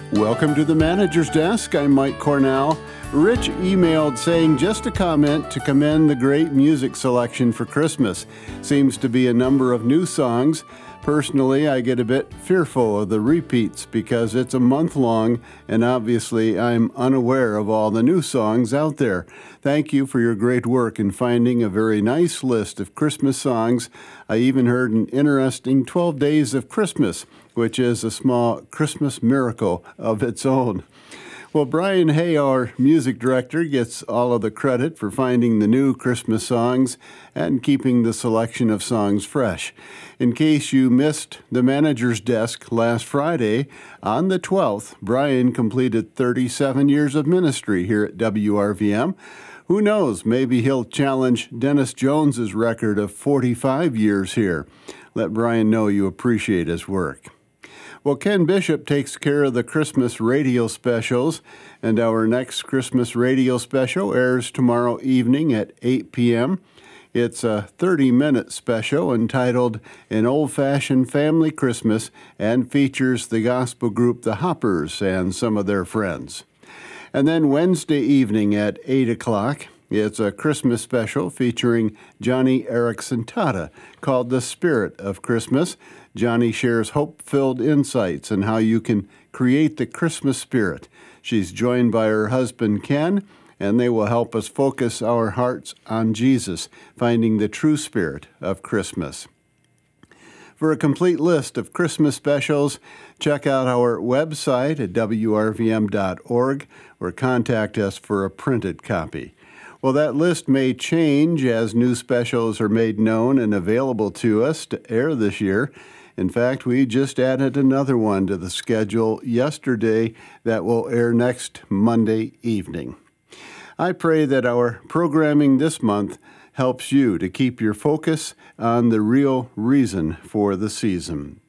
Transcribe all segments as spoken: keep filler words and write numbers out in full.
Welcome to the Manager's Desk. I'm Mike Cornell. Rich emailed saying just a comment to commend the great music selection for Christmas. Seems to be a number of new songs. Personally, I get a bit fearful of the repeats because it's a month long, and obviously I'm unaware of all the new songs out there. Thank you for your great work in finding a very nice list of Christmas songs. I even heard an interesting twelve Days of Christmas, which is a small Christmas miracle of its own. Well, Brian Hay, our music director, gets all of the credit for finding the new Christmas songs and keeping the selection of songs fresh. In case you missed the Manager's Desk last Friday, on the twelfth, Brian completed thirty-seven years of ministry here at W R V M. Who knows, maybe he'll challenge Dennis Jones's record of forty-five years here. Let Brian know you appreciate his work. Well, Ken Bishop takes care of the Christmas radio specials, and our next Christmas radio special airs tomorrow evening at eight p.m. It's a thirty-minute special entitled An Old-Fashioned Family Christmas and features the gospel group The Hoppers and some of their friends. And then Wednesday evening at eight o'clock, it's a Christmas special featuring Johnny Erickson Tata called The Spirit of Christmas. Johnny shares hope-filled insights on how you can create the Christmas spirit. She's joined by her husband, Ken, and they will help us focus our hearts on Jesus, finding the true spirit of Christmas. For a complete list of Christmas specials, check out our website at w r v m dot org or contact us for a printed copy. Well, that list may change as new specials are made known and available to us to air this year. In fact, we just added another one to the schedule yesterday that will air next Monday evening. I pray that our programming this month helps you to keep your focus on the real reason for the season.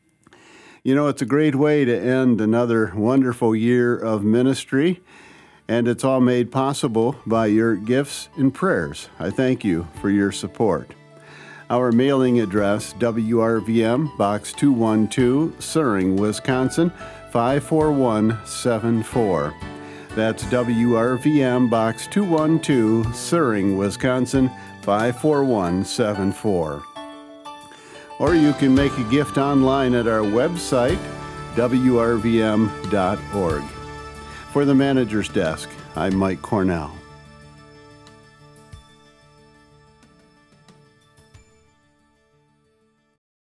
You know, it's a great way to end another wonderful year of ministry, and it's all made possible by your gifts and prayers. I thank you for your support. Our mailing address, W R V M, Box two one two, Suring, Wisconsin, five four one seven four. That's W R V M, Box two one two, Suring, Wisconsin, five four one seven four. Or you can make a gift online at our website, w r v m dot org. For the Manager's Desk, I'm Mike Cornell.